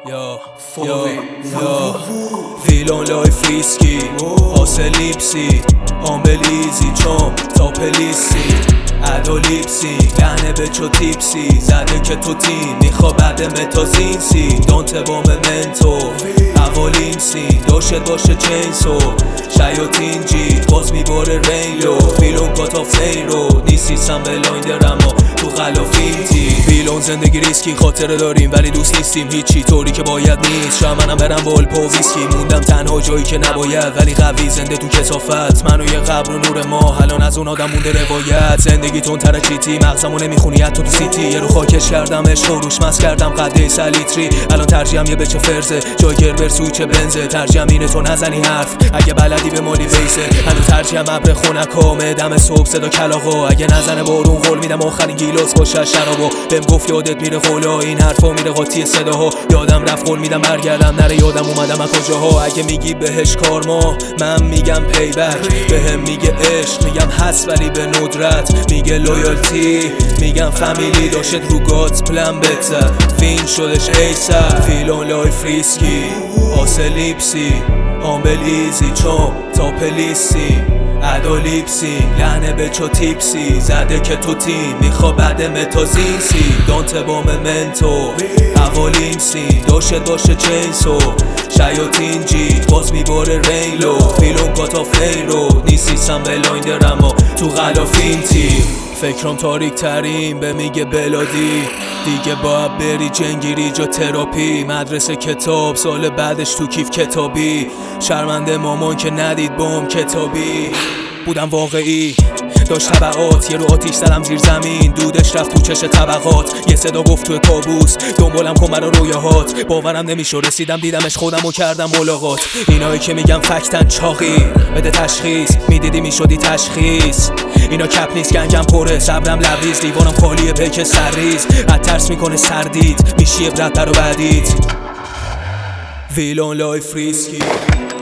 یا ویلون لای فریسکی حاصلیپسی آمبلیزی چون تا پلیسی ادولیپسی لحنه به چو تیپسی زده که تو تیم میخوا بعد متازینسی دانته با ممنتو اولین سی داشت باشه چینسو شیاطین جی باز میباره ریلو ویلون کاتا فیرو نیستی سم بلایندر اما تو غلافینتی ویلون زندگی ریسکی خاطره داریم ولی دوست نیستیم هیچی طوری که باید نیست شاید منم برم با الپا و ویسکی موندم تنها جایی که نباید ولی قوی زنده تو کثافت منو یه قبر و نور ماه الان از اون آدم مونده روایت زندگی تون تره چیتی مغزمو نمیخونی حتی تو سیتی یه رو خاکش کردم عشق و روش مس کردم قده سلیتری الان ترجیحم یه بچه فرزه جای گربر سویچ بنزه ترجیحم اینه تو نزنی حرف اگه بلدی به مالی ویسه هنو ترجیحم ابر خونکامه دم صبح صدا کلاغا اگه نزنه بارون قول میدم آخرین گیلاس باشه شرابو بهم گفت یادت میره قولا این حرفا میره قاطی صداها یادم رفت قول میدم برگردم نره یادم اومدم از کجاها اگه میگی بهش کارما من میگم پیبک بهم میگه عشق میگم هست ولی به ندرت میگه لویالتی میگم فامیلی داشت رو گات پلن بهتر فین شدش ایسر ویلون لای فریسکی حاصلیپسی آمبلیزی چون تا پلیسی ادولیپسی لحنه به چو تیپسی زده که تو تیم میخوا بعد متازینسی دانته با ممنتو اولین سی داشت باشه چینسو شیاطین جی باز میباره ریلو ویلون کاتا فیرو نیستی سم بلایندر اما تو غلافینتی فکرم تاریک ترین به میگه بلادی دیگه باید بری جنگیری جا تراپی مدرسه کتاب سال بعدش تو کیف کتابی شرمنده مامان که ندید بام کتابی بودم واقعی داشت طبعات یه رو آتیش زدم زیر زمین دودش رفت تو چش طبقات یه صدا گفت توی کابوس دنبالم کن برا رویاهات باورم نمیشو رسیدم دیدمش خودم و کردم ملاقات اینایی که میگم فکتن چاقی بده تشخیص میدیدی میشدی تشخیص اینا کپ نیست گنجم پره صبرم لبریز دیوانم خالیه پیک سرریز از ترس میکنه سردید میشی عبرت برا بعدید ویلون لای فریسکی